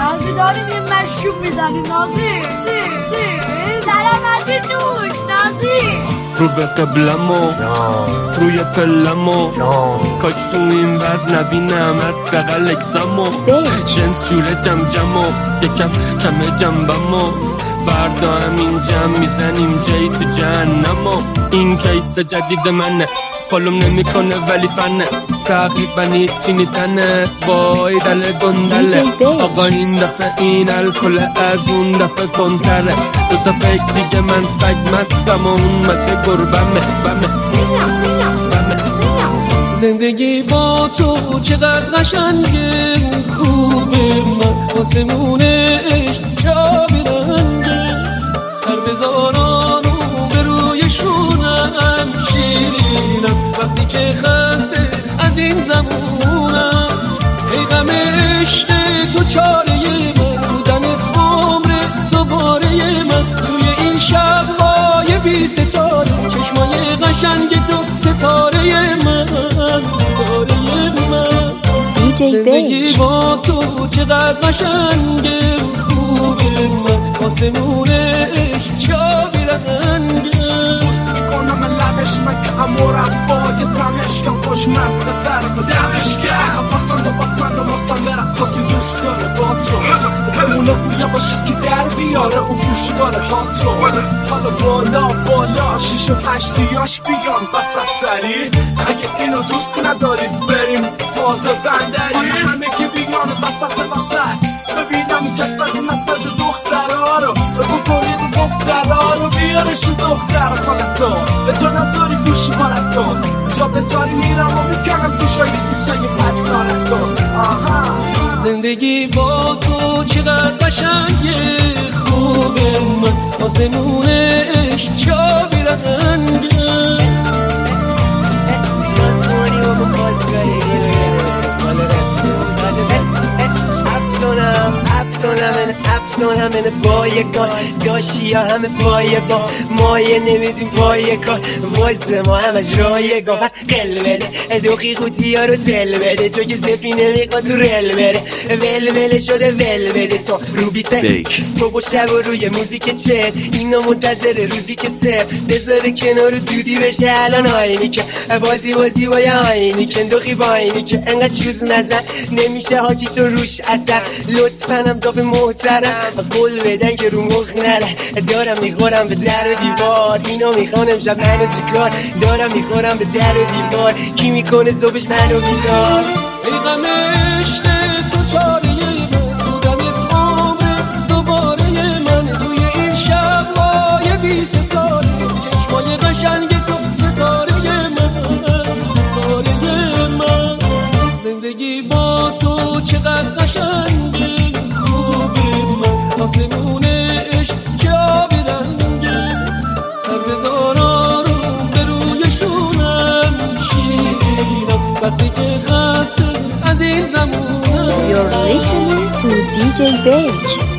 نازی داریم یه مشروب میزنیم نازی سلامتی توش نازی رو به قبلمو روی پلمو کاش تو این وزن نبینمت بغل اکسمو جنس جوره جمجمو یکم کمه جنبمو فردا همین جمع میزنیم جایی تو جهنمو این کیس جدید منه فالوم نمیکنه ولی فنه تقریبا هیچی نیتنه وای دل گندله آقا این دفعه این الکل از اون دفعه کنتره دوتا پیک دیگه من سگ مستم و اون مچه گربمه زندگی با تو چقدر قشنگه خوبه من آسمونش چابی رنگه سر بزاران و به روی شونم شیرینم وقتی که خسته از این زمونم ای غم عشق تو چاره من بودنت عمر دوباره من توی این شب‌های بی ستاره چشمای قشنگ تو ستاره من زندگی با تو چقدر قشنگه خوبه من آسمونش چابی رنگه بوس میکنم لبش من که امورم باید تمش کم خوشمزده تر دمش کرد باسند و ماستم برقصاسی دوست داره با تو همونه بویا باشه که در بیاره اون پوشگاره ها تو حالا بالا 6 و 8 سیاش بیان بسط سری اگه اینو دوست ندارید بریم بازه بندری همه که بیان بسط ببینم جسد مسد دخترها رو بکنید دخترها رو بیارشون دختر خالتو به تو نذاری گوشی بارتو جا بذاری میرم و میکنم دوشای دوستای پتنارتو زندگی با تو چقدر قشنگه خوبه من آسمونش چابی رنگه همه بایگان داشی ها همه پایگان مایه نمیدیم پایگان واسه ما همش رایگان پس قل بده دوخی خوتی ها رو تل بده تو که زفی نمیخواد تو رل بره ول شده ول بده تو رو بیته صبح و شب و روی موزیک چت اینا منتظر روزی که سر بذاره کنار دودی بشه الان آینی که بازی با یه آینی که دوخی با آینی که انقدر چوز نزن نمیشه حاجی تو روش اثر لطفا هم داف محترم قول بدن که رو مخ نره دارم میخورم به در و دیوار اینو میخوان امشب منو چیکار دارم میخورم به در و دیوار کی میکنه صبحش منو بیدار ای غم عشق تو چاره من بودنت عمر دوباره من توی این شب‌های بی ستاره چشمای قشنگ تو ستاره من زندگی با تو چقدر قشنگه آسمونش چابی رنگه سر بزارا رو به روی شونم شیرینم وقتی که خسته از این زمونم You're listening to DJ Beige.